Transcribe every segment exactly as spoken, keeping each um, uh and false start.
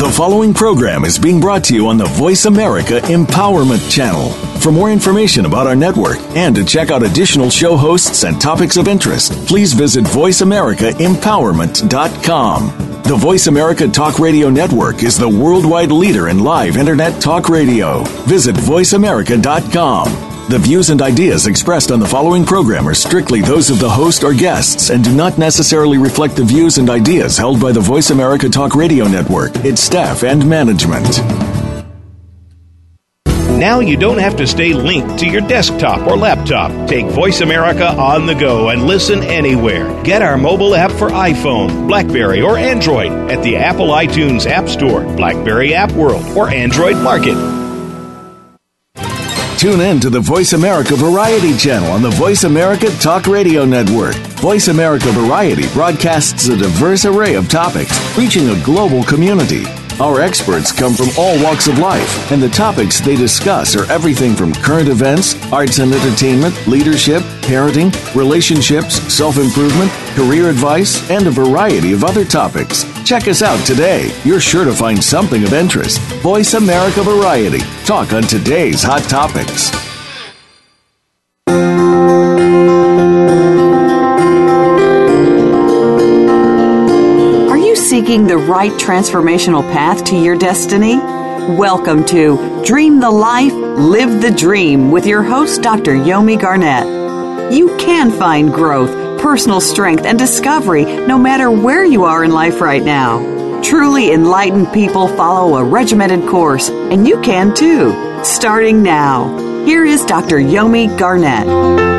The following program is being brought to you on the Voice America Empowerment Channel. For more information about our network and to check out additional show hosts and topics of interest, please visit voice america empowerment dot com. The Voice America Talk Radio Network is the worldwide leader in live Internet talk radio. Visit voice america dot com. The views and ideas expressed on the following program are strictly those of the host or guests and do not necessarily reflect the views and ideas held by the Voice America Talk Radio Network, its staff, and management. Now you don't have to stay linked to your desktop or laptop. Take Voice America on the go and listen anywhere. Get our mobile app for iPhone, BlackBerry, or Android at the Apple iTunes App Store, BlackBerry App World, or Android Market. Tune in to the Voice America Variety channel on the Voice America Talk Radio Network. Voice America Variety broadcasts a diverse array of topics, reaching a global community. Our experts come from all walks of life, and the topics they discuss are everything from current events, arts and entertainment, leadership, parenting, relationships, self-improvement, career advice, and a variety of other topics. Check us out today. You're sure to find something of interest. Voice America Variety. Talk on today's hot topics. Seeking the right transformational path to your destiny? Welcome to Dream the Life, Live the Dream with your host, Doctor Yomi Garnett. You can find growth, personal strength, and discovery no matter where you are in life right now. Truly enlightened people follow a regimented course, and you can too. Starting now, here is Doctor Yomi Garnett.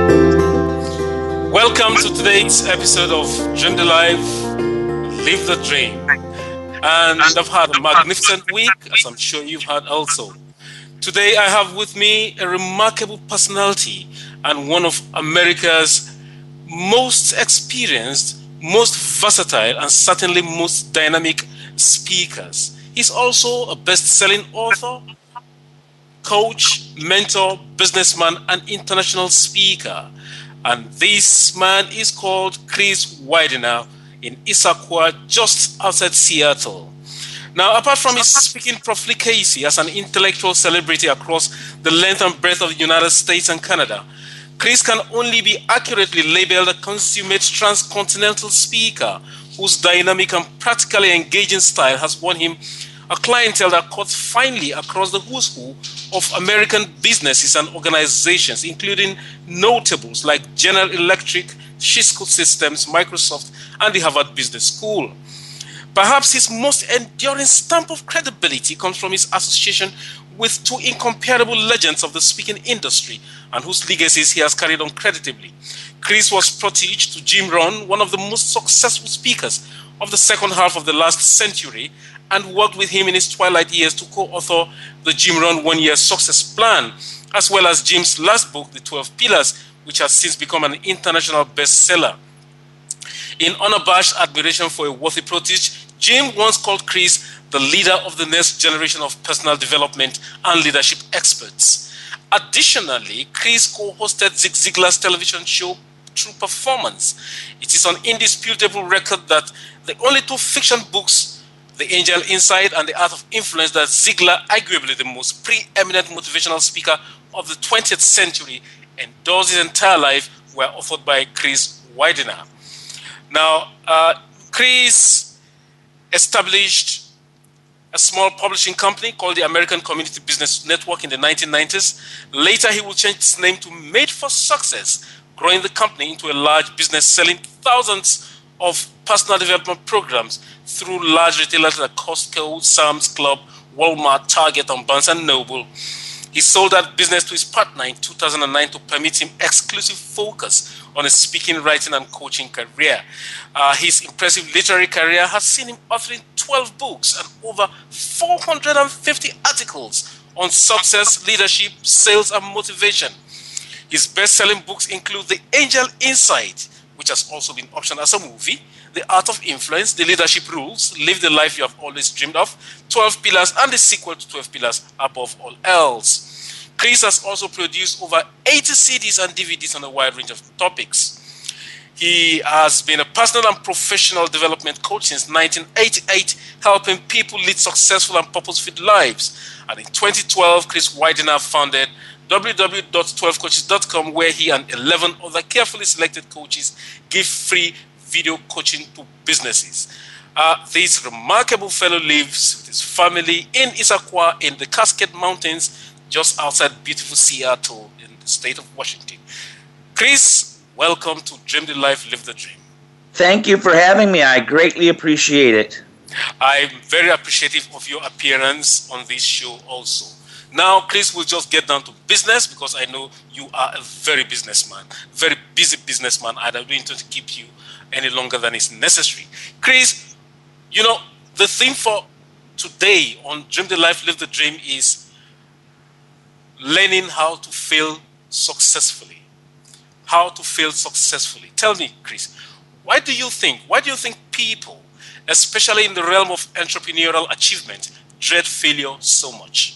Welcome to today's episode of Dream the Life, Live the Dream. And I've had a magnificent week, as I'm sure you've had also. Today I have with me a remarkable personality and one of America's most experienced, most versatile, and certainly most dynamic speakers. He's also a best-selling author, coach, mentor, businessman, and international speaker. And this man is called Chris Widener, in Issaquah, just outside Seattle. Now, apart from his speaking profligacy as an intellectual celebrity across the length and breadth of the United States and Canada, Chris can only be accurately labeled a consummate transcontinental speaker whose dynamic and practically engaging style has won him a clientele that cuts finely across the who's who of American businesses and organizations, including notables like General Electric, Cisco Systems, Microsoft, and the Harvard Business School. Perhaps his most enduring stamp of credibility comes from his association with two incomparable legends of the speaking industry and whose legacies he has carried on creditably. Chris was protege to Jim Rohn, one of the most successful speakers of the second half of the last century, and worked with him in his twilight years to co-author the Jim Rohn One-Year Success Plan, as well as Jim's last book, The twelve Pillars, which has since become an international bestseller. In unabashed admiration for a worthy protege, Jim once called Chris the leader of the next generation of personal development and leadership experts. Additionally, Chris co-hosted Zig Ziglar's television show, True Performance. It is on indisputable record that the only two fiction books, The Angel Inside and The Art of Influence, that Ziglar, arguably the most preeminent motivational speaker of the twentieth century, endorsed his entire life, were authored by Chris Widener. Now, uh, Chris established a small publishing company called the American Community Business Network in the nineteen nineties. Later, he will change its name to Made for Success, growing the company into a large business selling thousands of personal development programs through large retailers like Costco, Sam's Club, Walmart, Target, and Barnes and Noble. He sold that business to his partner in two thousand nine to permit him exclusive focus on his speaking, writing, and coaching career. Uh, his impressive literary career has seen him authoring twelve books and over four hundred fifty articles on success, leadership, sales, and motivation. His best-selling books include The Angel Inside, which has also been optioned as a movie, The Art of Influence, The Leadership Rules, Live the Life You Have Always Dreamed Of, twelve Pillars, and the sequel to twelve Pillars, Above All Else. Chris has also produced over eighty C Ds and D V Ds on a wide range of topics. He has been a personal and professional development coach since nineteen eighty-eight, helping people lead successful and purpose-fit lives. And in twenty twelve, Chris Widener founded w w w dot twelve coaches dot com, where he and eleven other carefully selected coaches give free video coaching to businesses. Uh, this remarkable fellow lives with his family in Issaquah in the Cascade Mountains, just outside beautiful Seattle in the state of Washington. Chris, welcome to Dream the Life, Live the Dream. Thank you for having me. I greatly appreciate it. I'm very appreciative of your appearance on this show also. Now, Chris, we'll just get down to business because I know you are a very businessman, very busy businessman, and I don't intend to keep you any longer than is necessary. Chris, you know, the theme for today on Dream the Life, Live the Dream is learning how to fail successfully. How to fail successfully. Tell me, Chris, why do you think, why do you think people, especially in the realm of entrepreneurial achievement, dread failure so much?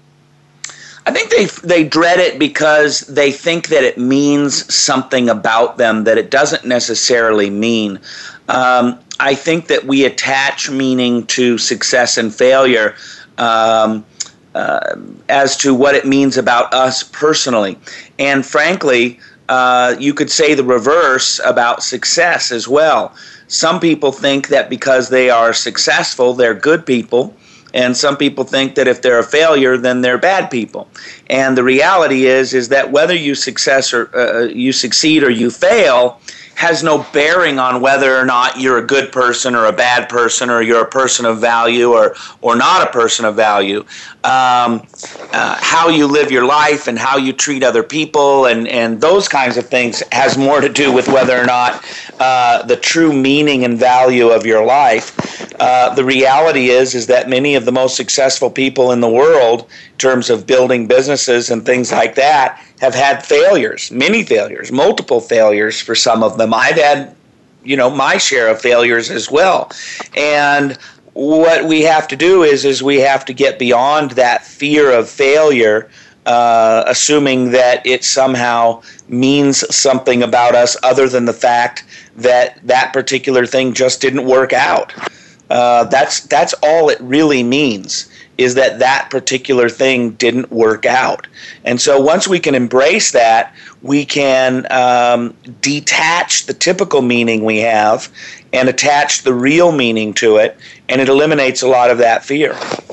I think they they dread it because they think that it means something about them that it doesn't necessarily mean. Um, I think that we attach meaning to success and failure um, uh, as to what it means about us personally. And frankly, uh, you could say the reverse about success as well. Some people think that because they are successful, they're good people. And some people think that if they're a failure, then they're bad people. And the reality is, is that whether you success or uh, you succeed or you fail has no bearing on whether or not you're a good person or a bad person or you're a person of value or or not a person of value. Um, uh, how you live your life and how you treat other people and, and those kinds of things has more to do with whether or not uh, the true meaning and value of your life. Uh, the reality is is that many of the most successful people in the world, in terms of building businesses and things like that, have had failures, many failures, multiple failures for some of them. I've had, you know, my share of failures as well. And what we have to do is, is we have to get beyond that fear of failure, uh, assuming that it somehow means something about us other than the fact that that particular thing just didn't work out. Uh, that's that's all it really means, is that that particular thing didn't work out. And so once we can embrace that, we can um, detach the typical meaning we have and attach the real meaning to it, and it eliminates a lot of that fear.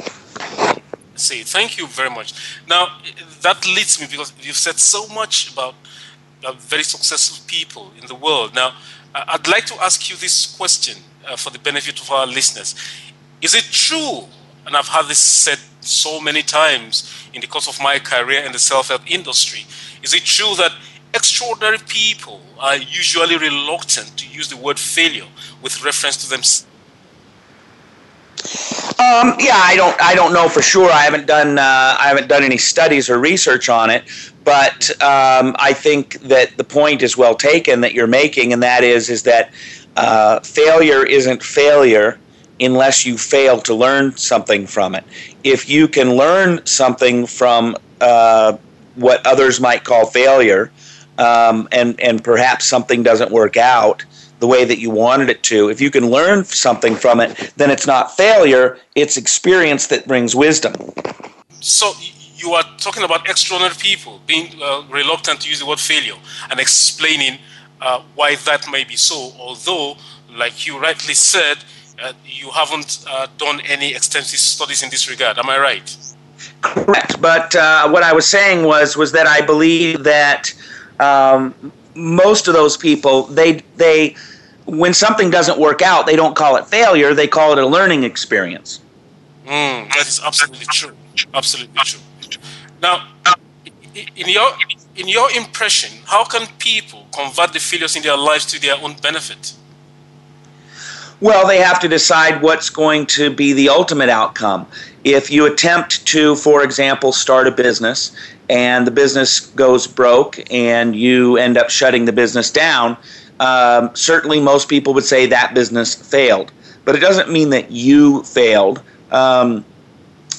See, thank you very much. Now, that leads me, because you've said so much about uh, very successful people in the world. Now, I'd like to ask you this question uh, for the benefit of our listeners. Is it true, and I've had this said so many times in the course of my career in the self-help industry, is it true that extraordinary people are usually reluctant to use the word failure with reference to themselves? Um, yeah, I don't. I don't know for sure. I haven't done. Uh, I haven't done any studies or research on it. But um, I think that the point is well taken that you're making, and that is, is that uh, failure isn't failure unless you fail to learn something from it. If you can learn something from uh, what others might call failure, um, and and perhaps something doesn't work out the way that you wanted it to, if you can learn something from it, then it's not failure, it's experience that brings wisdom. So you are talking about extraordinary people being uh, reluctant to use the word failure and explaining uh, why that may be so, although, like you rightly said, uh, you haven't uh, done any extensive studies in this regard. Am I right? Correct. But uh, what I was saying was was that I believe that um, most of those people, they they when something doesn't work out, they don't call it failure, they call it a learning experience. Mm, that is absolutely true. Absolutely true. Now, in your in your impression, how can people convert the failures in their lives to their own benefit? Well, they have to decide what's going to be the ultimate outcome. If you attempt to, for example, start a business and the business goes broke and you end up shutting the business down, um, certainly most people would say that business failed. But it doesn't mean that you failed. Um,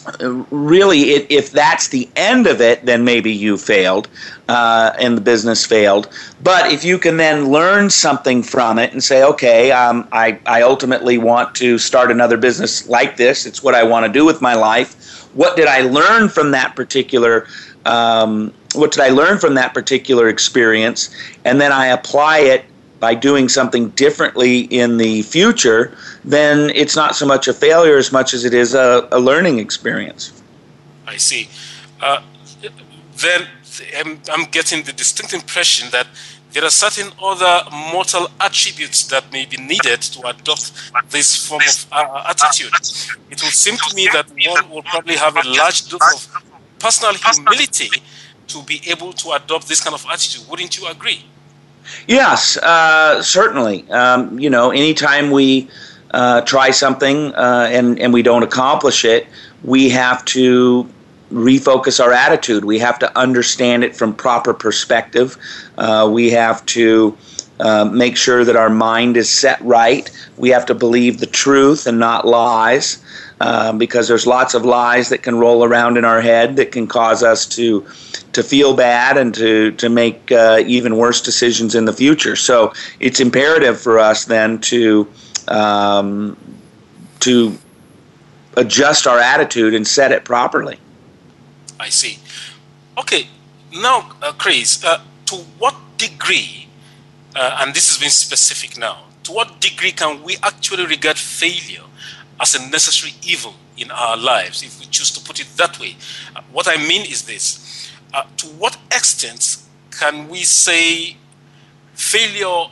really, it, if that's the end of it, then maybe you failed uh, and the business failed. But if you can then learn something from it and say, okay, um, I, I ultimately want to start another business like this. It's what I want to do with my life. What did I learn from that particular um, what did I learn from that particular experience? And then I apply it by doing something differently in the future, then it's not so much a failure as much as it is a, a learning experience. I see. Uh, then I'm, I'm getting the distinct impression that there are certain other mortal attributes that may be needed to adopt this form of uh, attitude. It would seem to me that one will probably have a large dose of personal humility to be able to adopt this kind of attitude. Wouldn't you agree? Yes, uh, certainly. Um, you know, anytime we uh, try something uh, and, and we don't accomplish it, we have to refocus our attitude. We have to understand it from proper perspective. Uh, we have to uh, make sure that our mind is set right. We have to believe the truth and not lies, uh, because there's lots of lies that can roll around in our head that can cause us to to feel bad and to, to make uh, even worse decisions in the future. So it's imperative for us then to um, to adjust our attitude and set it properly. I see. Okay, now, uh, Chris, uh, to what degree, uh, and this has been specific now, to what degree can we actually regard failure as a necessary evil in our lives, if we choose to put it that way? Uh, what I mean is this. Uh, to what extent can we say failure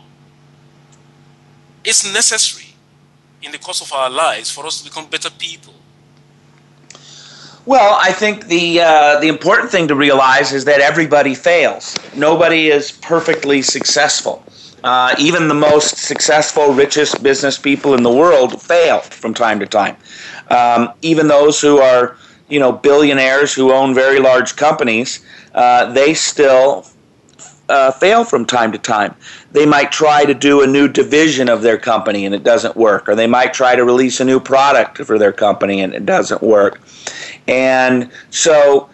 is necessary in the course of our lives for us to become better people? Well, I think the uh, the important thing to realize is that everybody fails. Nobody is perfectly successful. Uh, even the most successful, richest business people in the world fail from time to time. Um, even those who are, you know, billionaires who own very large companies, uh, they still uh, fail from time to time. They might try to do a new division of their company and it doesn't work, or they might try to release a new product for their company and it doesn't work. And so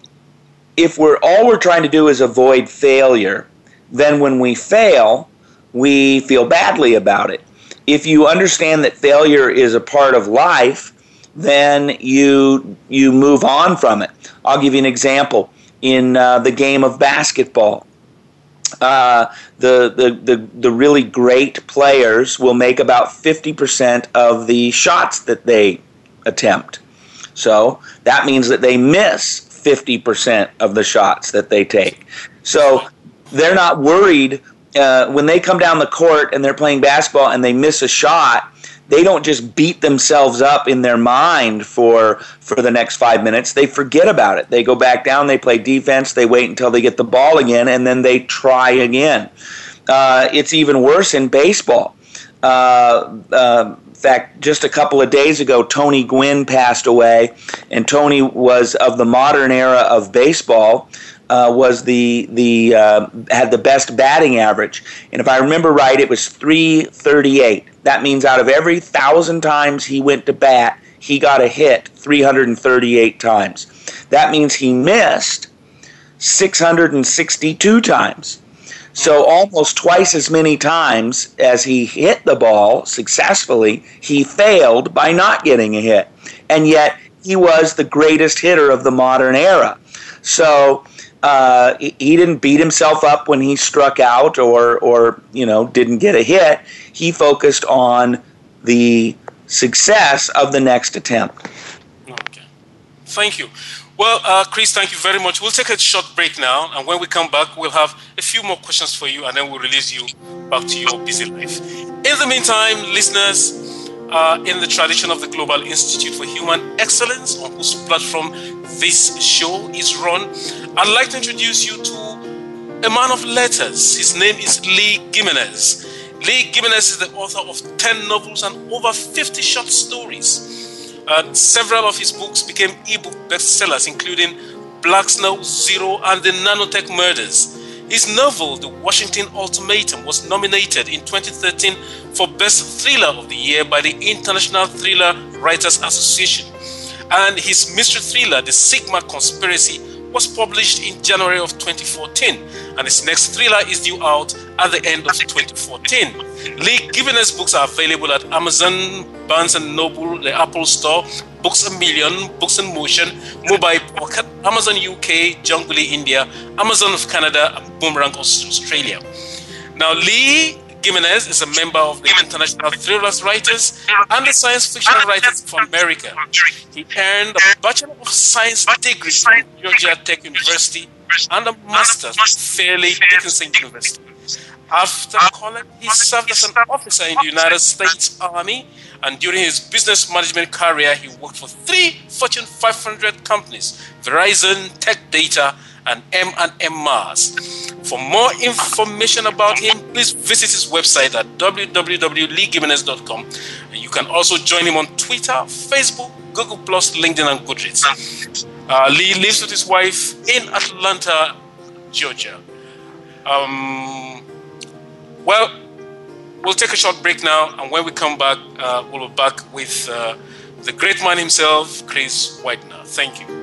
if we're all we're trying to do is avoid failure, then when we fail, we feel badly about it. If you understand that failure is a part of life, then you you move on from it. I'll give you an example. In uh, the game of basketball, uh, the, the, the, the really great players will make about fifty percent of the shots that they attempt. So that means that they miss fifty percent of the shots that they take. So they're not worried uh, when they come down the court and they're playing basketball and they miss a shot. They don't just beat themselves up in their mind for for the next five minutes. They forget about it. They go back down, they play defense, they wait until they get the ball again, and then they try again. Uh, it's even worse in baseball. Uh, uh, in fact, just a couple of days ago, Tony Gwynn passed away, and Tony was of the modern era of baseball. Uh, was the the uh, had the best batting average, and if I remember right, it was three thirty-eight. That means out of every thousand times he went to bat, he got a hit three hundred thirty-eight times. That means he missed six hundred sixty-two times. So almost twice as many times as he hit the ball successfully, he failed by not getting a hit, and yet he was the greatest hitter of the modern era. So. Uh, he didn't beat himself up when he struck out or, or, you know, didn't get a hit. He focused on the success of the next attempt. Okay. Thank you. Well, uh, Chris, thank you very much. We'll take a short break now, and when we come back, we'll have a few more questions for you, and then we'll release you back to your busy life. In the meantime, listeners, Uh, in the tradition of the Global Institute for Human Excellence, on whose platform this show is run, I'd like to introduce you to a man of letters. His name is Lee Gimenez. Lee Gimenez is the author of ten novels and over fifty short stories. Uh, several of his books became e-book bestsellers, including Black Snow, Zero, and the Nanotech Murders. His novel, The Washington Ultimatum, was nominated in twenty thirteen for Best Thriller of the Year by the International Thriller Writers Association. And his mystery thriller, The Sigma Conspiracy, was published in January of twenty fourteen, and his next thriller is due out at the end of twenty fourteen. Lee Gimenez books are available at Amazon, Barnes and Noble, the Apple Store, Books A Million, Books in Motion, Mobile Pocket, Amazon U K, Junglee India, Amazon of Canada, and Boomerang Australia. Now, Lee Gimenez is a member of the International Thrillers Writers and the Science Fiction Writers of America. He earned a Bachelor of Science degree from Georgia Tech University and a Master's from Fairleigh Dickinson University. After college, he served as an officer in the United States Army, and during his business management career, he worked for three Fortune five hundred companies: Verizon, Tech Data, and M and M Mars. For more information about him, please visit his website at w w w dot lee gimenez dot com. And you can also join him on Twitter, Facebook, Google Plus, LinkedIn, and Goodreads. Uh, Lee lives with his wife in Atlanta, Georgia. Um, well, we'll take a short break now, and when we come back, uh, we'll be back with uh, the great man himself, Chris Widener. Thank you.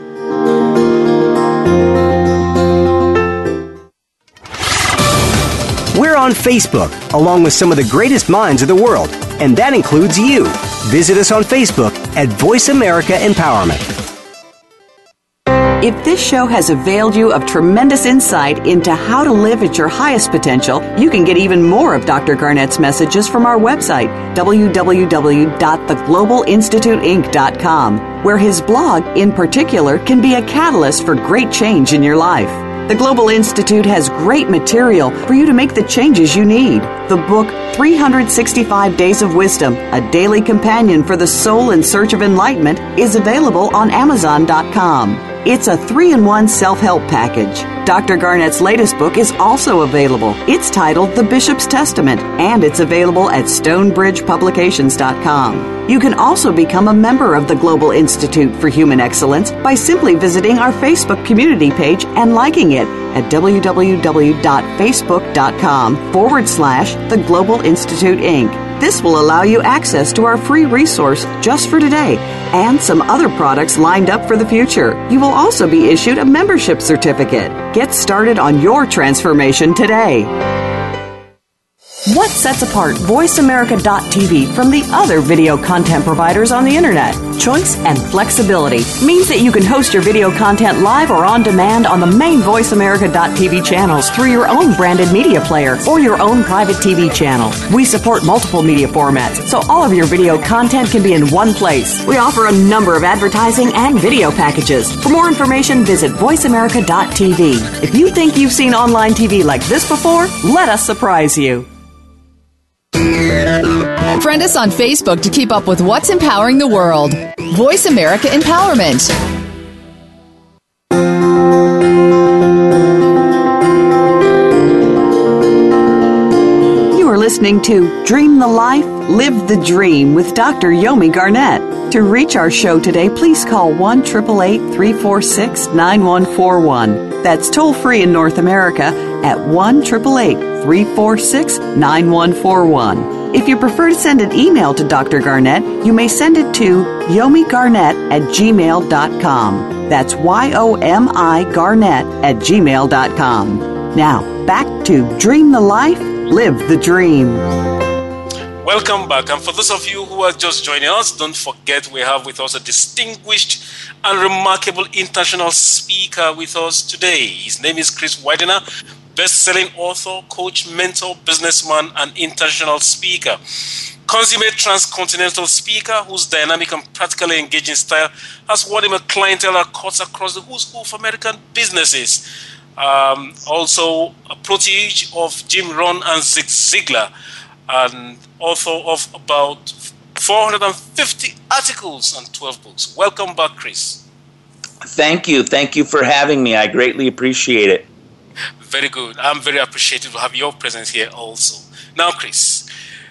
We're on Facebook, along with some of the greatest minds of the world, and that includes you. Visit us on Facebook at Voice America Empowerment. If this show has availed you of tremendous insight into how to live at your highest potential, you can get even more of Doctor Garnett's messages from our website, w w w dot the global institute inc dot com, where his blog, in particular, can be a catalyst for great change in your life. The Global Institute has great material for you to make the changes you need. The book, three hundred sixty-five Days of Wisdom, a daily companion for the soul in search of enlightenment, is available on amazon dot com. It's a three-in-one self-help package. Doctor Garnett's latest book is also available. It's titled The Bishop's Testament, and it's available at stonebridge publications dot com. You can also become a member of the Global Institute for Human Excellence by simply visiting our Facebook community page and liking it at w w w dot facebook dot com forward slash the Global Institute Incorporated. This will allow you access to our free resource just for today and some other products lined up for the future. You will also be issued a membership certificate. Get started on your transformation today. What sets apart voice america dot t v from the other video content providers on the Internet? Choice and flexibility means that you can host your video content live or on demand on the main voice america dot t v channels through your own branded media player or your own private T V channel. We support multiple media formats, so all of your video content can be in one place. We offer a number of advertising and video packages. For more information, visit voice america dot t v. If you think you've seen online T V like this before, let us surprise you. Friend us on Facebook to keep up with what's empowering the world. Voice America Empowerment. You are listening to Dream the Life, Live the Dream with Doctor Yomi Garnett. To reach our show today, please call one eight eight eight, three four six, nine one four one. That's toll free in North America at one eight eight eight, three four six, nine one four one. If you prefer to send an email to Doctor Garnett, you may send it to yomi garnett at gmail dot com. That's Y O M I Garnett at gmail dot com. Now, back to Dream the Life, Live the Dream. Welcome back. And for those of you who are just joining us, don't forget we have with us a distinguished and remarkable international speaker with us today. His name is Chris Widener, best-selling author, coach, mentor, businessman, and international speaker. Consummate transcontinental speaker whose dynamic and practically engaging style has won him a clientele that cuts across the who's who of American businesses. Um, also a protege of Jim Rohn and Zig Ziglar, and author of about four hundred fifty articles and twelve books. Welcome back, Chris. Thank you. Thank you for having me. I greatly appreciate it. Very good. I'm very appreciative to have your presence here also. Now, Chris,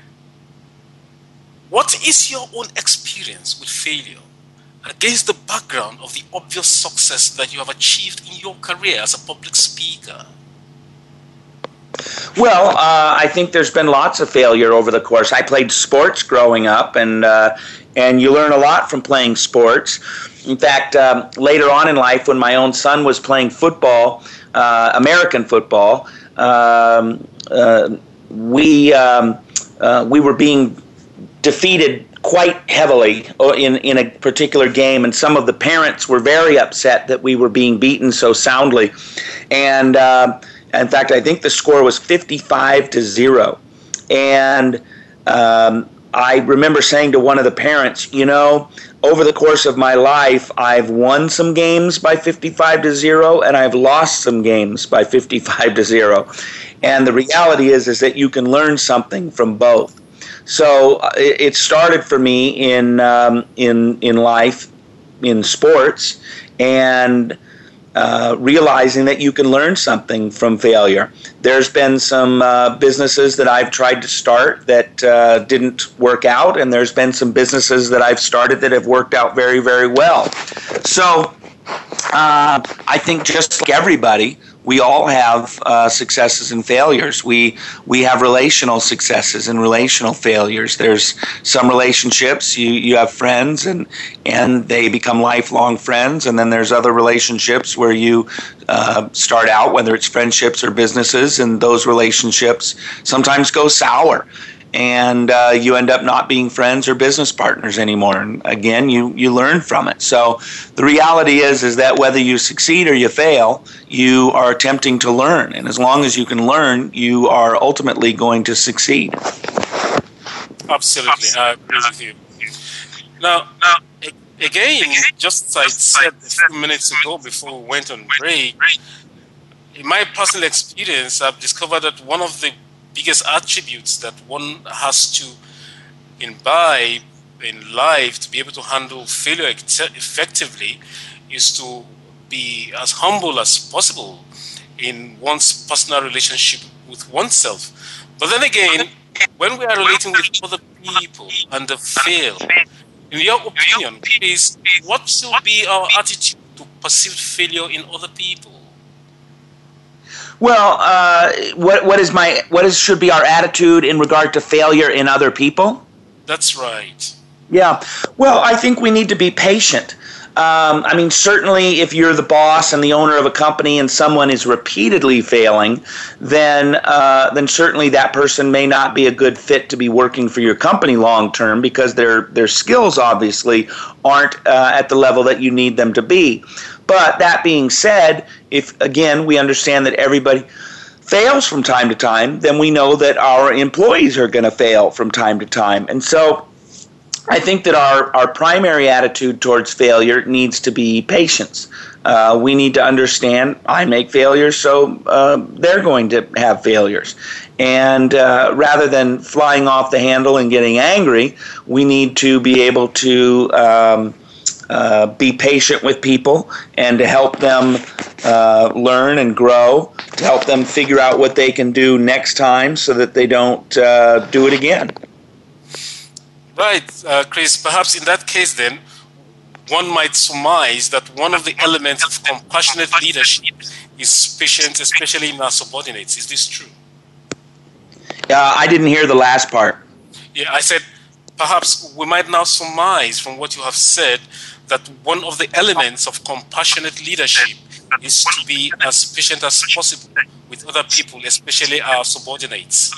what is your own experience with failure against the background of the obvious success that you have achieved in your career as a public speaker? Well, uh, I think there's been lots of failure over the course. I played sports growing up, and uh, and you learn a lot from playing sports. In fact, um, later on in life, when my own son was playing football, uh, American football, um, uh, we um, uh, we were being defeated quite heavily in, in a particular game, and some of the parents were very upset that we were being beaten so soundly. And uh, in fact, I think the score was fifty-five to zero. And um, I remember saying to one of the parents, you know, over the course of my life, I've won some games by fifty-five to zero, and I've lost some games by fifty-five to zero. And the reality is, is that you can learn something from both. So uh, it, it started for me in um, in in life, in sports, and uh, realizing that you can learn something from failure. There's been some uh, businesses that I've tried to start that uh, didn't work out, and there's been some businesses that I've started that have worked out very, very well. So uh, I think just like everybody, we all have uh, successes and failures. We we have relational successes and relational failures. There's some relationships, you, you have friends and and they become lifelong friends, and then there's other relationships where you uh, start out, whether it's friendships or businesses, and those relationships sometimes go sour. And uh, you end up not being friends or business partners anymore. And again, you, you learn from it. So the reality is, is that whether you succeed or you fail, you are attempting to learn. And as long as you can learn, you are ultimately going to succeed. Absolutely, I agree with you. Now, again, just as I said a few minutes ago before we went on break, in my personal experience, I've discovered that one of the biggest attributes that one has to imbibe in life to be able to handle failure effectively is to be as humble as possible in one's personal relationship with oneself. But then again, when we are relating with other people and they fail, in your opinion, is what should be our attitude to perceived failure in other people? Well, uh, what what is my what is should be our attitude in regard to failure in other people? That's right. Yeah. Well, I think we need to be patient. Um, I mean, certainly, if you're the boss and the owner of a company and someone is repeatedly failing, then uh, then certainly that person may not be a good fit to be working for your company long term, because their their skills obviously aren't uh, at the level that you need them to be. But that being said, if, again, we understand that everybody fails from time to time, then we know that our employees are going to fail from time to time. And so I think that our, our primary attitude towards failure needs to be patience. Uh, we need to understand I make failures, so uh, they're going to have failures. And uh, rather than flying off the handle and getting angry, we need to be able to um, Uh, be patient with people and to help them uh, learn and grow, to help them figure out what they can do next time so that they don't uh, do it again. Right, uh, Chris, perhaps in that case then, one might surmise that one of the elements of compassionate leadership is patience, especially in our subordinates. Is this true? Uh, I didn't hear the last part. Yeah, I said perhaps we might now surmise from what you have said that one of the elements of compassionate leadership is to be as patient as possible with other people, especially our subordinates.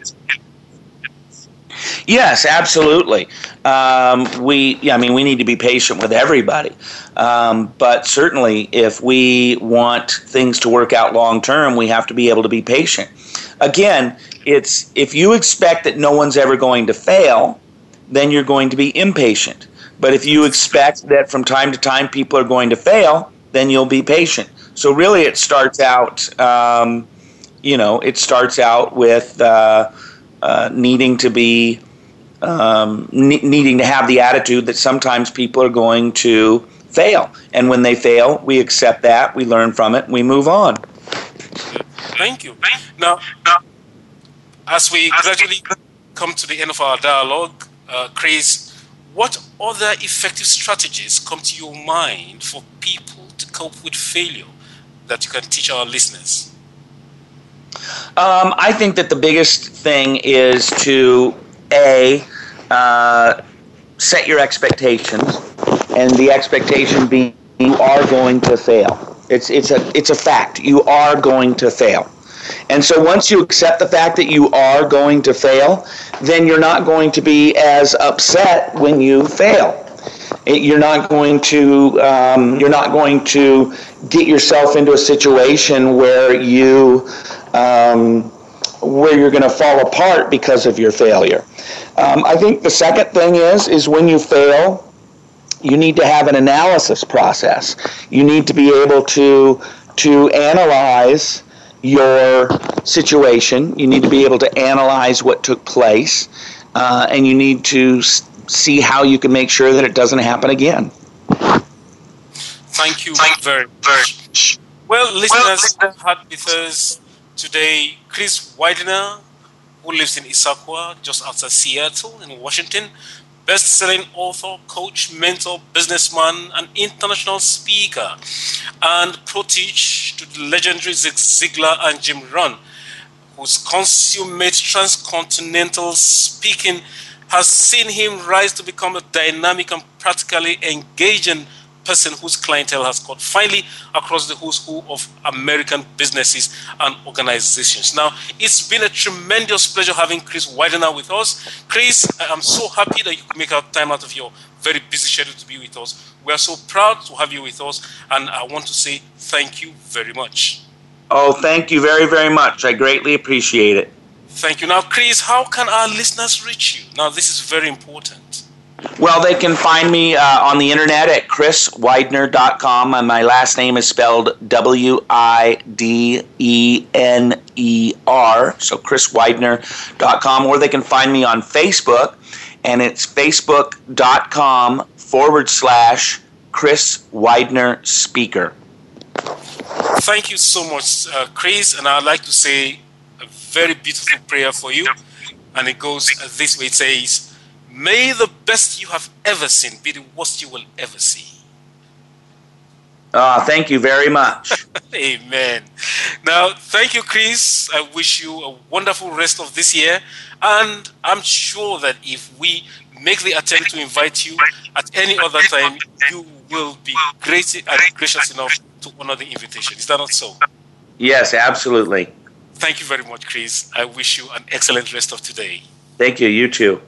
Yes, absolutely. Um, we, I mean, we need to be patient with everybody. Um, but certainly, if we want things to work out long term, we have to be able to be patient. Again, it's if you expect that no one's ever going to fail, then you're going to be impatient. But if you expect that from time to time people are going to fail, then you'll be patient. So really, it starts out, um, you know, it starts out with uh, uh, needing to be, um, ne- needing to have the attitude that sometimes people are going to fail, and when they fail, we accept that, we learn from it, and we move on. Thank you. Now, as we gradually come to the end of our dialogue, uh, Chris, what other effective strategies come to your mind for people to cope with failure that you can teach our listeners? Um, I think that the biggest thing is to, A, uh, set your expectations, and the expectation being you are going to fail. It's it's a it's a fact. You are going to fail. And so once you accept the fact that you are going to fail, then you're not going to be as upset when you fail. It, you're not going to um, you're not going to get yourself into a situation where you um, where you're going to fall apart because of your failure. Um, I think the second thing is is when you fail, you need to have an analysis process. You need to be able to to analyze your situation. You need to be able to analyze what took place, uh, and you need to s- see how you can make sure that it doesn't happen again. Thank you very much. Well, listeners, we had with us today Chris Widener, who lives in Issaquah, just outside Seattle in Washington. Best-selling author, coach, mentor, businessman, and international speaker, and pro-teach to the legendary Zig Ziglar and Jim Rohn, whose consummate transcontinental speaking has seen him rise to become a dynamic and practically engaging person whose clientele has caught finally across the who's who of American businesses and organizations. Now, it's been a tremendous pleasure having Chris Widener with us. Chris, I'm so happy that you could make out time out of your very busy schedule to be with us. We are so proud to have you with us, and I want to say thank you very much. Oh, thank you very, very much. I greatly appreciate it. Thank you. Now, Chris, how can our listeners reach you? Now, this is very important. Well, they can find me uh, on the internet at chris widener dot com, and my last name is spelled W I D E N E R, so chris widener dot com, or they can find me on Facebook, and it's facebook.com forward slash Chris Widener Speaker. Thank you so much, uh, Chris, and I'd like to say a very beautiful prayer for you, and it goes this way. It says, may the best you have ever seen be the worst you will ever see. Uh, thank you very much. Amen. Now, thank you, Chris. I wish you a wonderful rest of this year. And I'm sure that if we make the attempt to invite you at any other time, you will be great and gracious enough to honor the invitation. Is that not so? Yes, absolutely. Thank you very much, Chris. I wish you an excellent rest of today. Thank you. You too.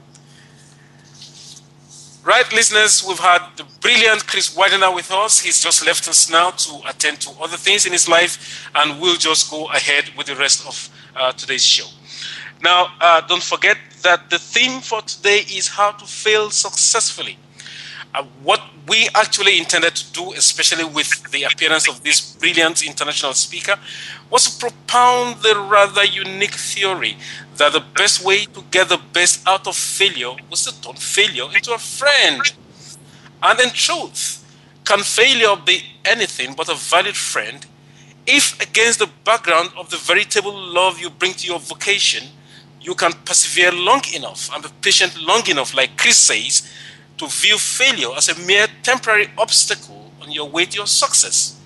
Right, listeners, we've had the brilliant Chris Widener with us. He's just left us now to attend to other things in his life, and we'll just go ahead with the rest of uh, today's show. Now, uh, don't forget that the theme for today is how to fail successfully. Uh, what we actually intended to do, especially with the appearance of this brilliant international speaker, was to propound the rather unique theory that the best way to get the best out of failure was to turn failure into a friend. And in truth, can failure be anything but a valid friend if, against the background of the veritable love you bring to your vocation, you can persevere long enough and be patient long enough, like Chris says, to view failure as a mere temporary obstacle on your way to your success?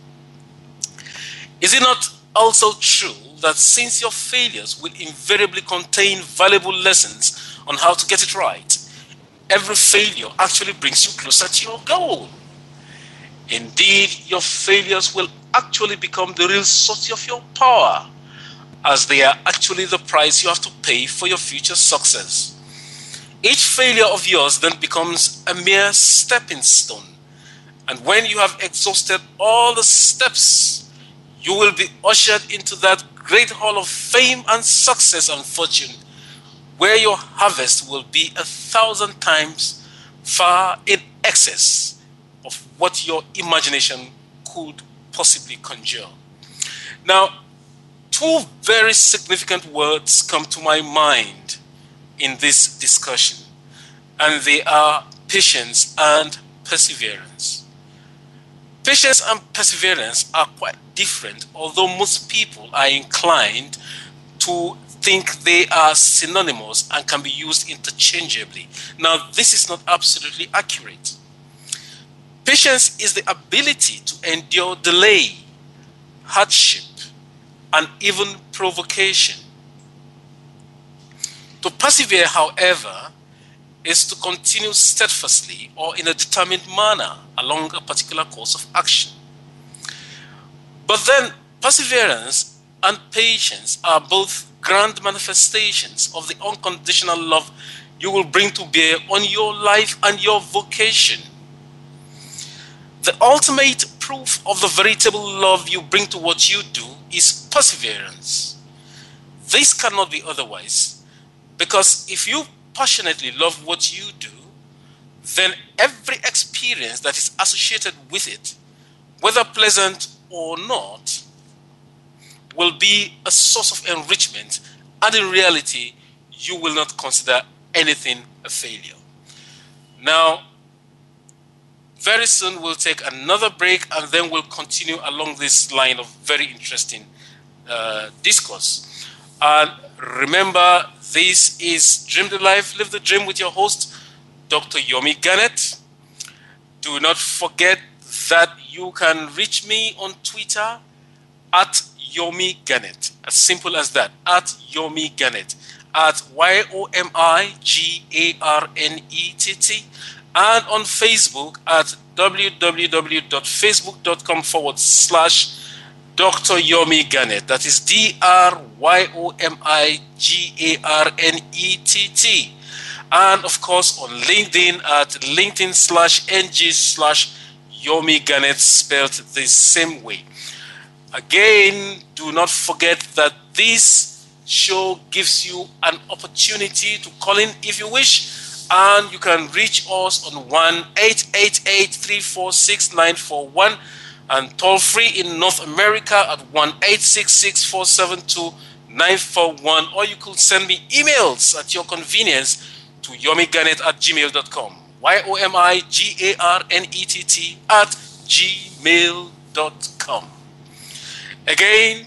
Is it not also true that since your failures will invariably contain valuable lessons on how to get it right, every failure actually brings you closer to your goal? Indeed, your failures will actually become the real source of your power, as they are actually the price you have to pay for your future success. Each failure of yours then becomes a mere stepping stone. And when you have exhausted all the steps, you will be ushered into that great hall of fame and success and fortune, where your harvest will be a thousand times far in excess of what your imagination could possibly conjure. Now, two very significant words come to my mind in this discussion, and they are patience and perseverance. Patience and perseverance are quite different, although most people are inclined to think they are synonymous and can be used interchangeably. Now, this is not absolutely accurate. Patience is the ability to endure delay, hardship, and even provocation. To persevere, however, is to continue steadfastly or in a determined manner along a particular course of action. But then, perseverance and patience are both grand manifestations of the unconditional love you will bring to bear on your life and your vocation. The ultimate proof of the veritable love you bring to what you do is perseverance. This cannot be otherwise, because if you passionately love what you do, then every experience that is associated with it, whether pleasant or not, will be a source of enrichment, and in reality, you will not consider anything a failure. Now, very soon we'll take another break, and then we'll continue along this line of very interesting uh, discourse. And remember, this is Dream the Life, Live the Dream with your host, Doctor Yomi Garnett. Do not forget that you can reach me on Twitter at Yomi Garnett. As simple as that, at Yomi Garnett, at Y O M I G A R N E T T, and on Facebook at www.facebook.com forward slash Doctor Yomi Garnett. That is D R Y O M I G A R N E T T. And of course on LinkedIn at LinkedIn slash N G slash Yomi Garnett, spelled the same way. Again, do not forget that this show gives you an opportunity to call in if you wish, and you can reach us on one eight eight eight, three four six, nine four one, and toll free in North America at one eight six six, four seven two, nine four one, or you could send me emails at your convenience to yomigarnett at gmail dot com. Y O M I G A R N E T T at gmail dot com. Again,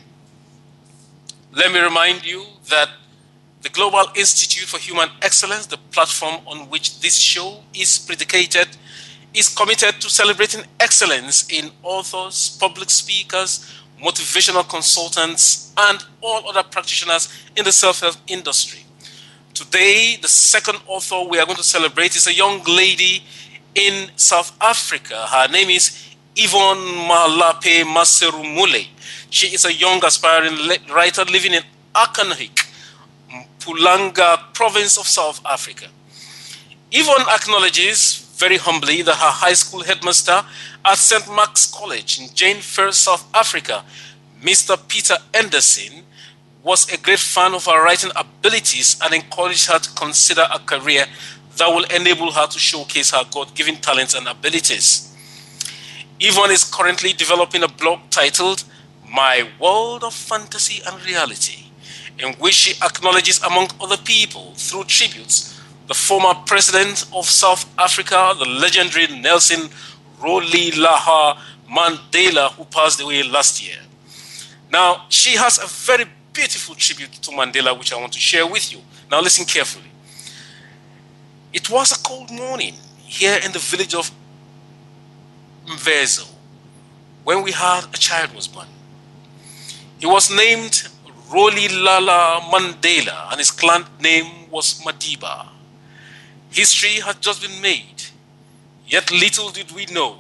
let me remind you that the Global Institute for Human Excellence, the platform on which this show is predicated, is committed to celebrating excellence in authors, public speakers, motivational consultants, and all other practitioners in the self-help industry. Today, the second author we are going to celebrate is a young lady in South Africa. Her name is Yvonne Malape Maserumule. She is a young aspiring writer living in Akanhik, Mpumalanga province of South Africa. Yvonne acknowledges very humbly that her high school headmaster at Saint Mark's College in Jane Fair, South Africa, Mister Peter Anderson, was a great fan of her writing abilities and encouraged her to consider a career that will enable her to showcase her God-given talents and abilities. Yvonne is currently developing a blog titled My World of Fantasy and Reality, in which she acknowledges, among other people, through tributes, the former president of South Africa, the legendary Nelson Rolihlahla Mandela, who passed away last year. Now, she has a very beautiful tribute to Mandela, which I want to share with you. Now, listen carefully. It was a cold morning here in the village of Mvezo when we heard a child was born. He was named Rolihlahla Mandela, and his clan name was Madiba. History had just been made, yet little did we know.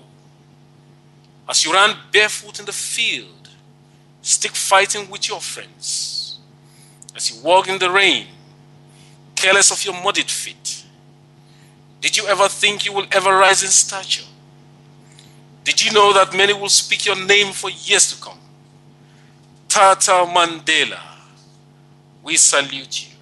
As you ran barefoot in the field, stick fighting with your friends, as you walk in the rain, careless of your muddied feet, did you ever think you will ever rise in stature? Did you know that many will speak your name for years to come? Tata Mandela, we salute you.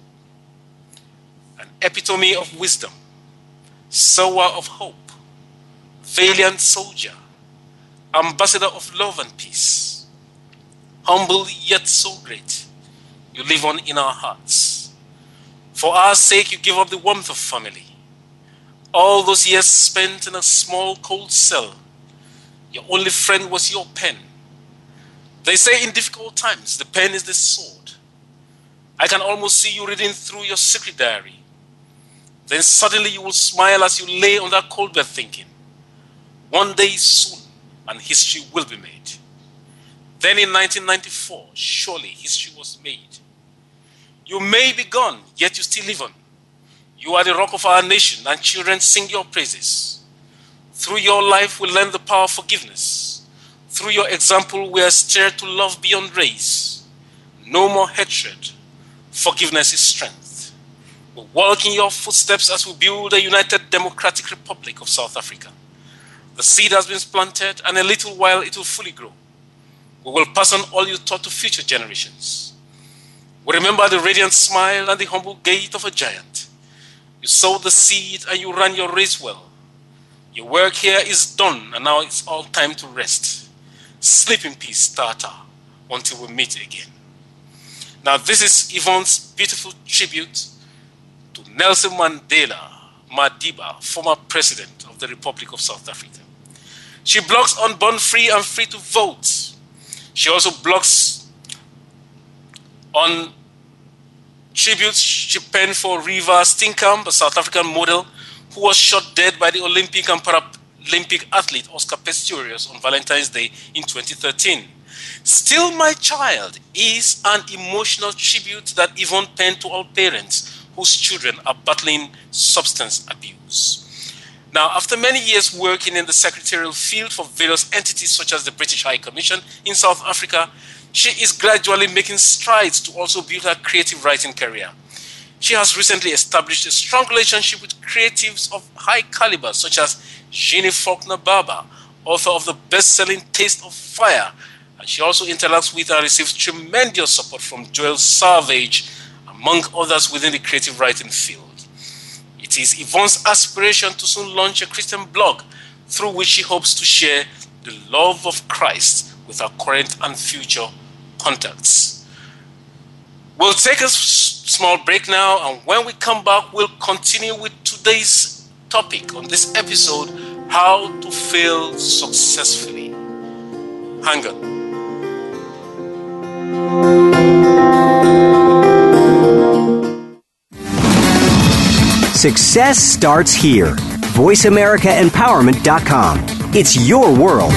An epitome of wisdom, sower of hope, valiant soldier, ambassador of love and peace. Humble yet so great, you live on in our hearts. For our sake, you give up the warmth of family. All those years spent in a small cold cell, your only friend was your pen. They say in difficult times, the pen is the sword. I can almost see you reading through your secret diary. Then suddenly you will smile as you lay on that cold bed thinking, one day soon, and history will be made. then in nineteen ninety-four, surely history was made. You may be gone, yet you still live on. You are the rock of our nation, and children sing your praises. Through your life, we learn the power of forgiveness. Through your example, we are stirred to love beyond race. No more hatred. Forgiveness is strength. We walk in your footsteps as we build a united democratic republic of South Africa. The seed has been planted, and in a little while it will fully grow. We will pass on all you taught to future generations. We remember the radiant smile and the humble gait of a giant. You sowed the seed and you ran your race well. Your work here is done, and now it's all time to rest. Sleep in peace, Tata, until we meet again. Now this is Yvonne's beautiful tribute to Nelson Mandela Madiba, former president of the Republic of South Africa. She blogs on Born Free and Free to Vote. She also blogs on tributes she penned for Reeva Steenkamp, a South African model who was shot dead by the Olympic and Paralympic athlete Oscar Pistorius on Valentine's Day in twenty thirteen. Still My Child is an emotional tribute that Yvonne penned to all parents whose children are battling substance abuse. Now, after many years working in the secretarial field for various entities such as the British High Commission in South Africa, she is gradually making strides to also build her creative writing career. She has recently established a strong relationship with creatives of high caliber such as Jeannie Faulkner Barber, author of the best-selling Taste of Fire, and she also interacts with and receives tremendous support from Joel Savage, among others within the creative writing field. It is Yvonne's aspiration to soon launch a Christian blog through which she hopes to share the love of Christ with her current and future contacts. We'll take a small break now, and when we come back, we'll continue with today's topic on this episode, how to fail successfully. Hang on. Success starts here. voice america empowerment dot com. It's your world.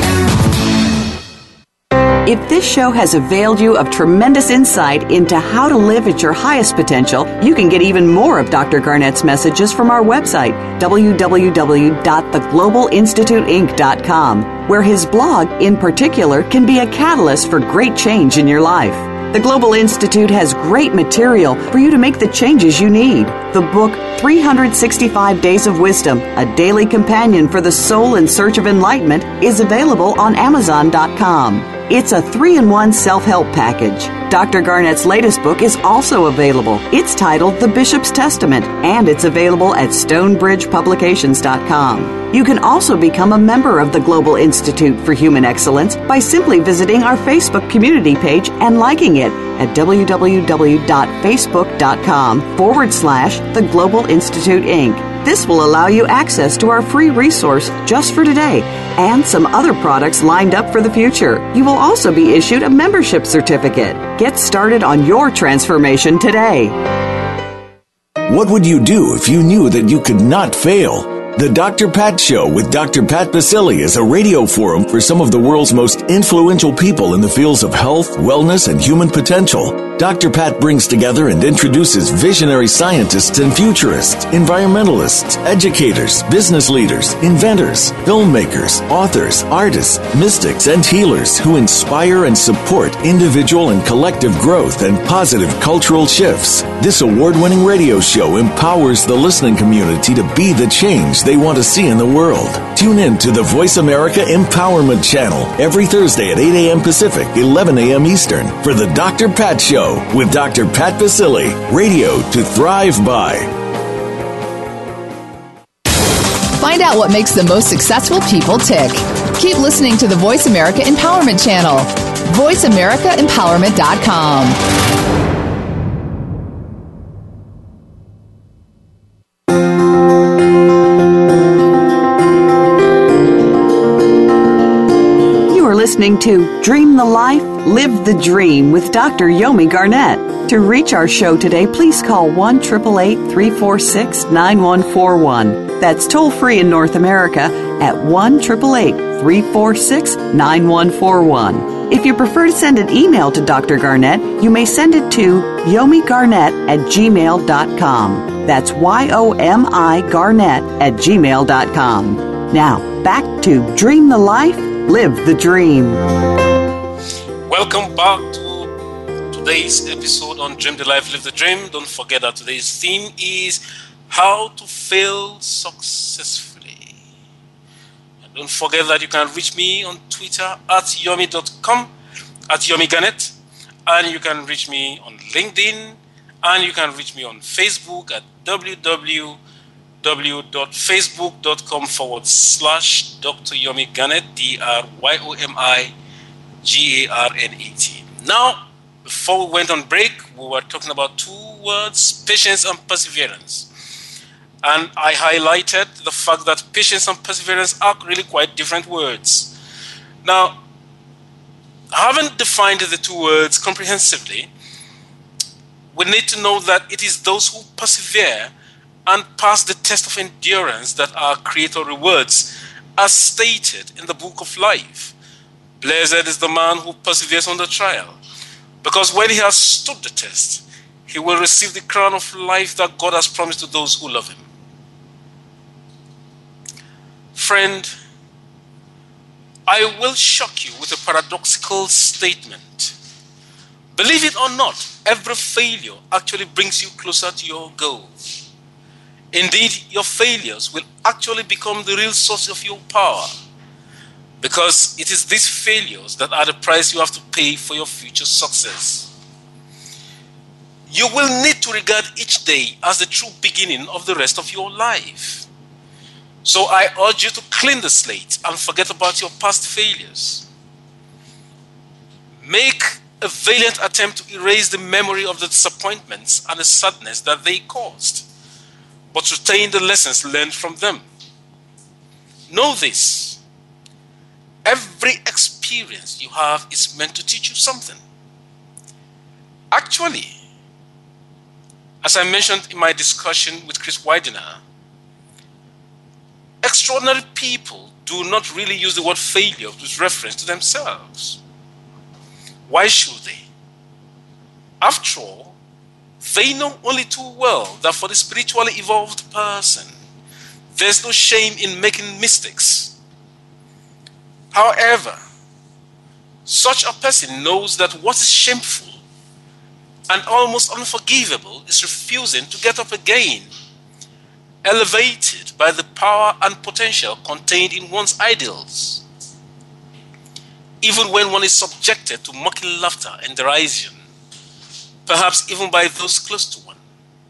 If this show has availed you of tremendous insight into how to live at your highest potential, you can get even more of Doctor Garnett's messages from our website, w w w dot the global institute inc dot com, where his blog, in particular, can be a catalyst for great change in your life. The Global Institute has great material for you to make the changes you need. The book, three hundred sixty-five Days of Wisdom, a daily companion for the soul in search of enlightenment, is available on amazon dot com. It's a three-in-one self-help package. Doctor Garnett's latest book is also available. It's titled The Bishop's Testament, and it's available at stonebridge publications dot com. You can also become a member of the Global Institute for Human Excellence by simply visiting our Facebook community page and liking it at w w w dot facebook dot com forward slash the Global Institute Incorporated. This will allow you access to our free resource just for today and some other products lined up for the future. You will also be issued a membership certificate. Get started on your transformation today. What would you do if you knew that you could not fail? The Doctor Pat Show with Doctor Pat Baccili is a radio forum for some of the world's most influential people in the fields of health, wellness, and human potential. Doctor Pat brings together and introduces visionary scientists and futurists, environmentalists, educators, business leaders, inventors, filmmakers, authors, artists, mystics, and healers who inspire and support individual and collective growth and positive cultural shifts. This award-winning radio show empowers the listening community to be the change they want to see in the world. Tune in to the Voice America Empowerment Channel every Thursday at eight a.m. Pacific, eleven a.m. Eastern for the Doctor Pat Show with Doctor Pat Baccili. Radio to thrive by. Find out what makes the most successful people tick. Keep listening to the Voice America Empowerment Channel. voice america empowerment dot com. Listening to Dream the Life, Live the Dream with Doctor Yomi Garnett. To reach our show today, please call one eight eight eight, three four six, nine one four one. That's toll free in North America at one eight eight eight, three four six, nine one four one. If you prefer to send an email to Doctor Garnett, you may send it to yomigarnett at gmail dot com. That's Y O M I Garnett at gmail dot com. Now, back to Dream the Life, Live the Dream. Welcome back to today's episode on Dream the Life, Live the Dream. Don't forget that today's theme is how to fail successfully. And don't forget that you can reach me on Twitter at yomi dot com, at Yomi Garnett, and you can reach me on LinkedIn, and you can reach me on Facebook at www www.facebook.com forward slash Doctor Yomi Garnett, D R Y O M I G A R N E T. Now, before we went on break, we were talking about two words, patience and perseverance. And I highlighted the fact that patience and perseverance are really quite different words. Now, having defined the two words comprehensively, we need to know that it is those who persevere and pass the test of endurance that our Creator rewards, as stated in the book of life. Blessed is the man who perseveres under trial, because when he has stood the test, he will receive the crown of life that God has promised to those who love him. Friend, I will shock you with a paradoxical statement. Believe it or not, every failure actually brings you closer to your goal. Indeed, your failures will actually become the real source of your power, because it is these failures that are the price you have to pay for your future success. You will need to regard each day as the true beginning of the rest of your life. So I urge you to clean the slate and forget about your past failures. Make a valiant attempt to erase the memory of the disappointments and the sadness that they caused, but retain the lessons learned from them. Know this: every experience you have is meant to teach you something. Actually, as I mentioned in my discussion with Chris Widener, extraordinary people do not really use the word failure with reference to themselves. Why should they? After all, they know only too well that for the spiritually evolved person, there's no shame in making mistakes. However, such a person knows that what is shameful and almost unforgivable is refusing to get up again, elevated by the power and potential contained in one's ideals. Even when one is subjected to mocking laughter and derision, perhaps even by those close to one.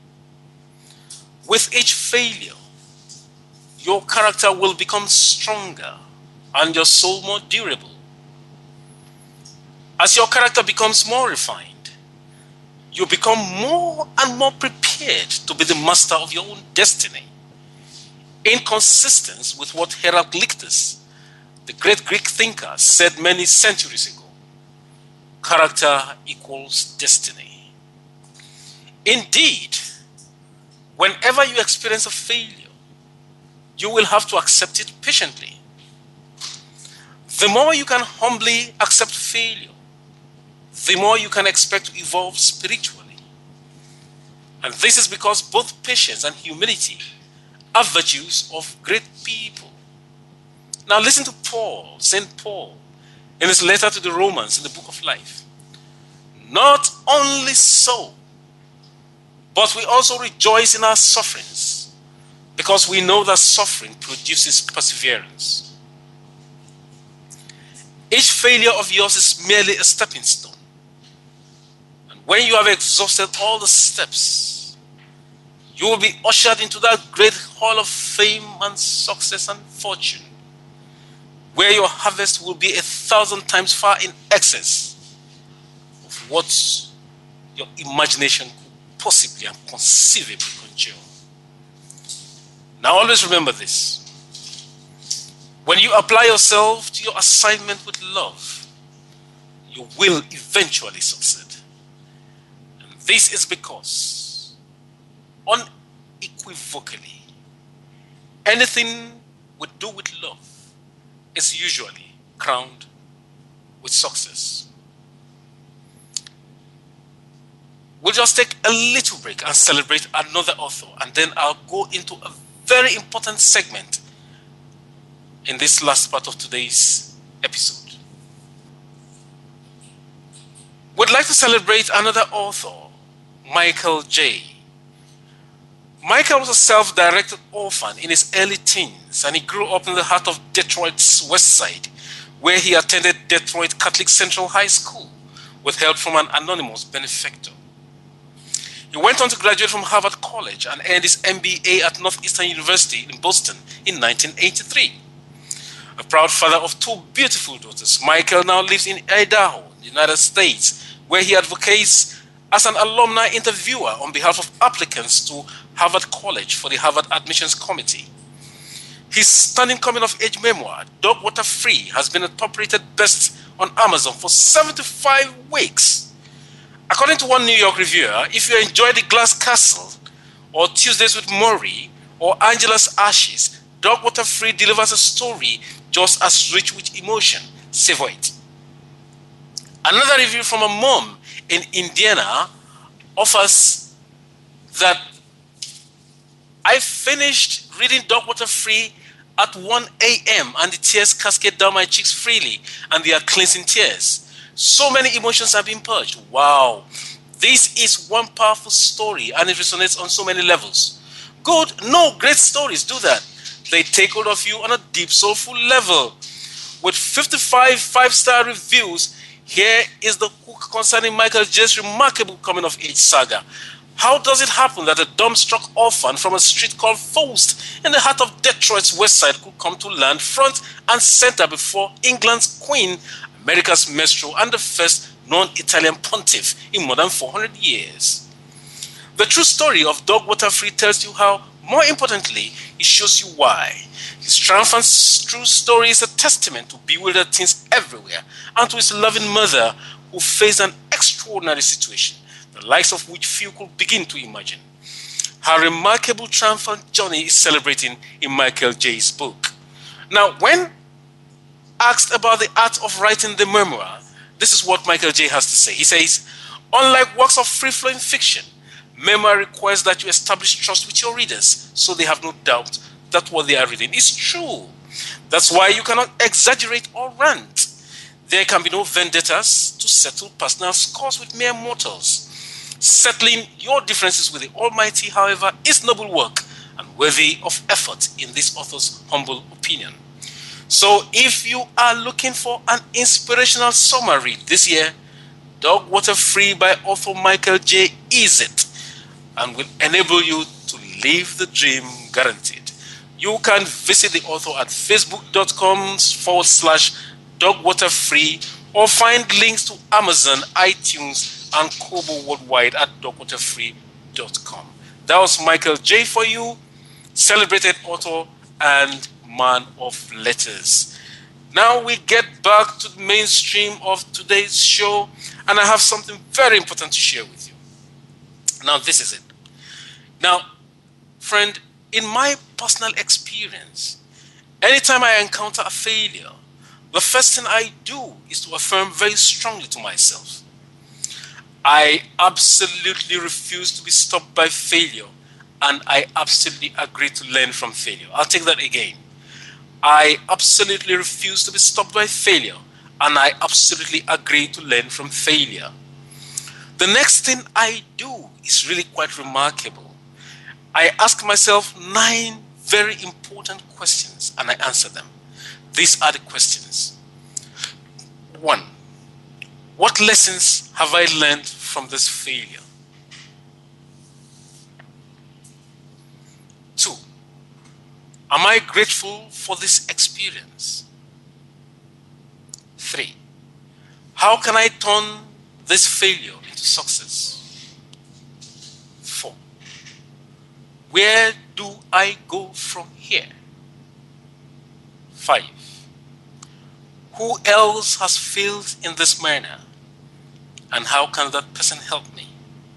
With each failure, your character will become stronger and your soul more durable. As your character becomes more refined, you become more and more prepared to be the master of your own destiny, in consistence with what Heraclitus, the great Greek thinker, said many centuries ago: character equals destiny. Indeed, whenever you experience a failure, you will have to accept it patiently. The more you can humbly accept failure, the more you can expect to evolve spiritually. And this is because both patience and humility are virtues of great people. Now listen to Paul, Saint Paul, in his letter to the Romans in the book of life. Not only so, but we also rejoice in our sufferings, because we know that suffering produces perseverance. Each failure of yours is merely a stepping stone. And when you have exhausted all the steps, you will be ushered into that great hall of fame and success and fortune, where your harvest will be a thousand times far in excess of what your imagination could possibly and conceivably conjure. Now always remember this: when you apply yourself to your assignment with love, you will eventually succeed. And this is because, unequivocally, anything we do with love is usually crowned with success. We'll just take a little break and celebrate another author, and then I'll go into a very important segment in this last part of today's episode. We'd like to celebrate another author, Michael J. Michael was a self-directed orphan in his early teens, and he grew up in the heart of Detroit's West Side, where he attended Detroit Catholic Central High School with help from an anonymous benefactor. He went on to graduate from Harvard College and earned his M B A at Northeastern University in Boston in nineteen eighty-three. A proud father of two beautiful daughters, Michael now lives in Idaho, the United States, where he advocates as an alumni interviewer on behalf of applicants to Harvard College for the Harvard Admissions Committee. His stunning coming-of-age memoir, Dog Water Free, has been a top-rated best on Amazon for seventy-five weeks. According to one New York reviewer, if you enjoy The Glass Castle, or Tuesdays with Maury, or Angela's Ashes, Dog Water Free delivers a story just as rich with emotion. Savor it. Another review from a mom in Indiana offers that I finished reading Dog Water Free at one a.m. and the tears cascade down my cheeks freely, and they are cleansing tears. So many emotions have been purged. Wow. This is one powerful story, and it resonates on so many levels. Good? No, great stories do that. They take hold of you on a deep, soulful level. With fifty-five five-star reviews, here is the hook concerning Michael J's remarkable coming-of-age saga. How does it happen that a dumbstruck orphan from a street called Faust in the heart of Detroit's West Side could come to land front and center before England's Queen, America's Maestro, and the first non-Italian pontiff in more than four hundred years? The true story of Dog Water Free tells you how. More importantly, it shows you why. His triumphant true story is a testament to bewildered teens everywhere and to his loving mother who faced an extraordinary situation, the likes of which few could begin to imagine. Her remarkable triumphant journey is celebrating in Michael J's book. Now, when asked about the art of writing the memoir, this is what Michael J has to say. He says, unlike works of free-flowing fiction, memoir requires that you establish trust with your readers so they have no doubt that what they are reading is true. That's why you cannot exaggerate or rant. There can be no vendettas to settle personal scores with mere mortals. Settling your differences with the Almighty, however, is noble work and worthy of effort in this author's humble opinion. So if you are looking for an inspirational summer read this year, Dog Water Free by author Michael J is it, and will enable you to live the dream guaranteed. You can visit the author at facebook.com forward slash dogwaterfree or find links to Amazon, iTunes, and Kobo worldwide at dogwaterfree dot com. That was Michael J for you, celebrated author and man of letters. Now we get back to the mainstream of today's show, and I have something very important to share with you. Now this is it. Now, friend, in my personal experience, anytime I encounter a failure, the first thing I do is to affirm very strongly to myself, I absolutely refuse to be stopped by failure, and I absolutely agree to learn from failure. I'll take that again. I absolutely refuse to be stopped by failure, and I absolutely agree to learn from failure. The next thing I do is really quite remarkable. I ask myself nine very important questions, and I answer them. These are the questions. One, what lessons have I learned from this failure? Two, am I grateful for this experience? Three, how can I turn this failure into success? Four, where do I go from here? Five, who else has failed in this manner, and how can that person help me?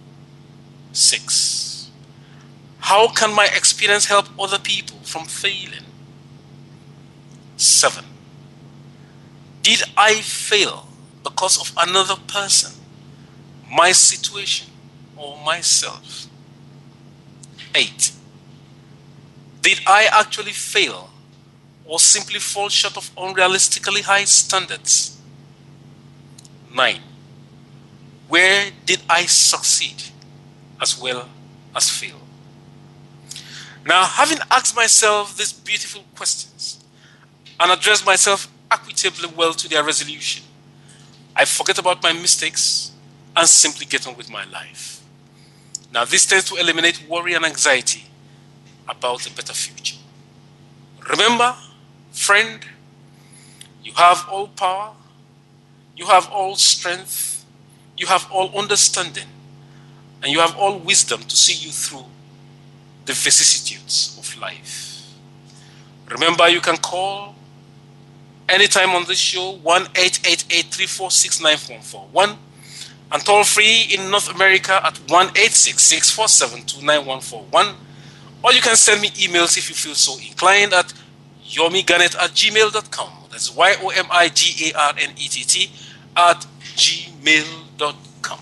Six, how can my experience help other people from failing? Seven, did I fail because of another person, my situation, or myself? Eight. Did I actually fail or simply fall short of unrealistically high standards? Nine. Where did I succeed as well as fail? Now, having asked myself these beautiful questions and addressed myself equitably well to their resolution, I forget about my mistakes and simply get on with my life. Now, this tends to eliminate worry and anxiety about a better future. Remember, friend, you have all power, you have all strength, you have all understanding, and you have all wisdom to see you through the vicissitudes of life. Remember, you can call anytime on this show, one eight eight eight, three four six, nine four four one, and toll free in North America at one eight six six, four seven two, nine one four one, or you can send me emails if you feel so inclined at yomigarnett at gmail dot com. That's Y O M I G A R N E T T at gmail dot com.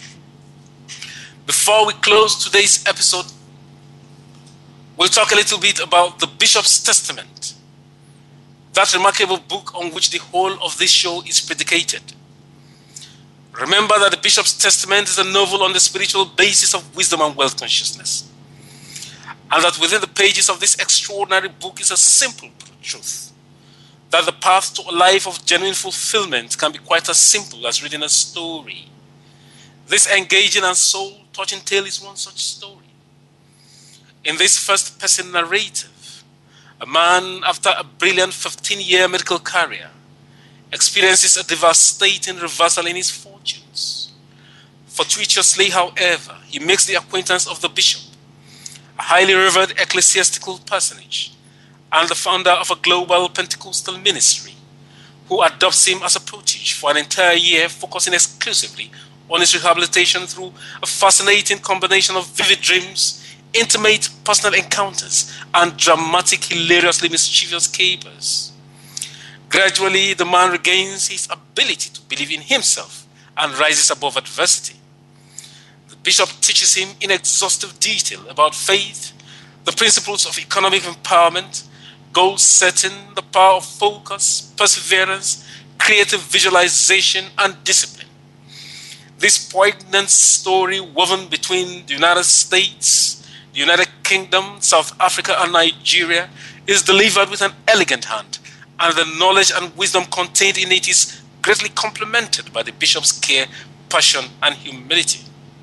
Before we close today's episode, we'll talk a little bit about the Bishop's Testament, that remarkable book on which the whole of this show is predicated. Remember that the Bishop's Testament is a novel on the spiritual basis of wisdom and wealth consciousness, and that within the pages of this extraordinary book is a simple truth, that the path to a life of genuine fulfillment can be quite as simple as reading a story. This engaging and soul-touching tale is one such story. In this first-person narrative, a man, after a brilliant fifteen-year medical career, experiences a devastating reversal in his fortunes. Fortuitously, however, he makes the acquaintance of the bishop, a highly revered ecclesiastical personage, and the founder of a global Pentecostal ministry, who adopts him as a protege for an entire year, focusing exclusively on his rehabilitation through a fascinating combination of vivid dreams, intimate personal encounters, and dramatic, hilariously mischievous capers. Gradually, the man regains his ability to believe in himself and rises above adversity. The bishop teaches him in exhaustive detail about faith, the principles of economic empowerment, goal setting, the power of focus, perseverance, creative visualization, and discipline. This poignant story, woven between the United States, the United Kingdom, South Africa, and Nigeria, is delivered with an elegant hand, and the knowledge and wisdom contained in it is greatly complemented by the bishop's care, passion, and humility.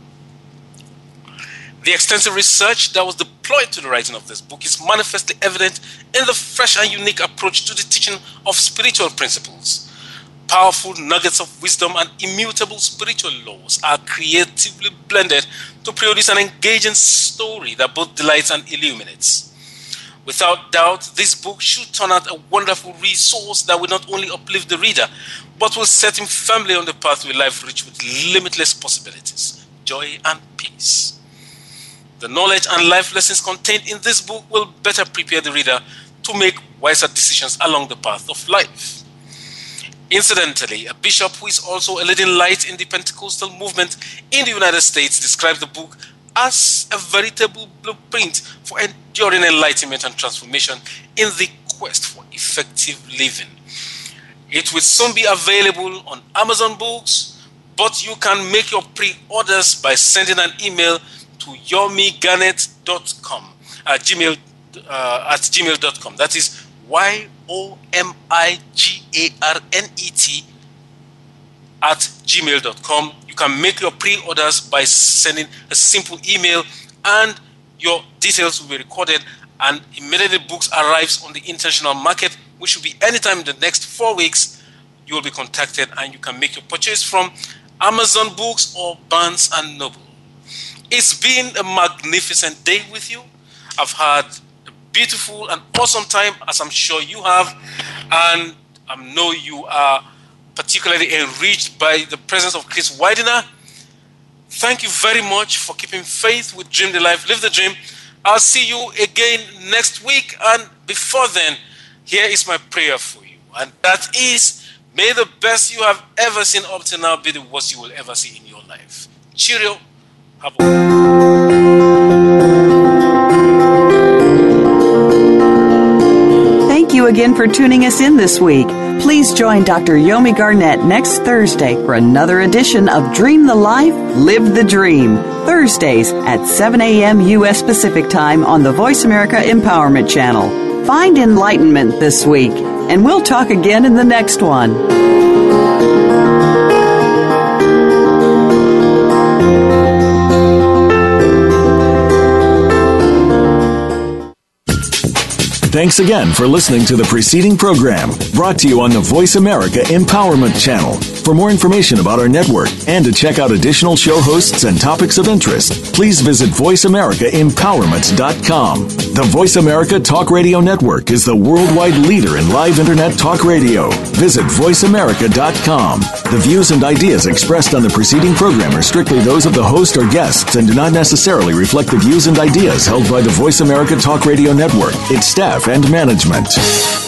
The extensive research that was deployed to the writing of this book is manifestly evident in the fresh and unique approach to the teaching of spiritual principles. Powerful nuggets of wisdom and immutable spiritual laws are creatively blended to produce an engaging story that both delights and illuminates. Without doubt, this book should turn out a wonderful resource that will not only uplift the reader, but will set him firmly on the path to a life rich with limitless possibilities, joy, and peace. The knowledge and life lessons contained in this book will better prepare the reader to make wiser decisions along the path of life. Incidentally, a bishop who is also a leading light in the Pentecostal movement in the United States describes the book as a veritable blueprint for enduring enlightenment and transformation in the quest for effective living. It will soon be available on Amazon Books, but you can make your pre-orders by sending an email to yomigarnett dot com at gmail uh, at gmail dot com. That is Y O M I G A R N E T at gmail dot com. You can make your pre-orders by sending a simple email, and your details will be recorded, and immediately books arrives on the international market, which will be anytime in the next four weeks. You will be contacted, and you can make your purchase from Amazon Books or Barnes and Noble. It's been a magnificent day with you. I've had a beautiful and awesome time, as I'm sure you have, and I know you are particularly enriched by the presence of Chris Widener. Thank you very much for keeping faith with Dream the Life, Live the Dream. I'll see you again next week, and before then, here is my prayer for you, and that is, May the best you have ever seen up to now be the worst you will ever see in your life. Cheerio. Have a Thank you again for tuning us in this week. Please join Doctor Yomi Garnett next Thursday for another edition of Dream the Life, Live the Dream. Thursdays at seven a.m. U S Pacific Time on the Voice America Empowerment Channel. Find enlightenment this week, and we'll talk again in the next one. Thanks again for listening to the preceding program, brought to you on the Voice America Empowerment Channel. For more information about our network and to check out additional show hosts and topics of interest, please visit voice america empowerment dot com. The Voice America Talk Radio Network is the worldwide leader in live Internet talk radio. Visit voice america dot com. The views and ideas expressed on the preceding program are strictly those of the host or guests and do not necessarily reflect the views and ideas held by the Voice America Talk Radio Network, its staff, and management.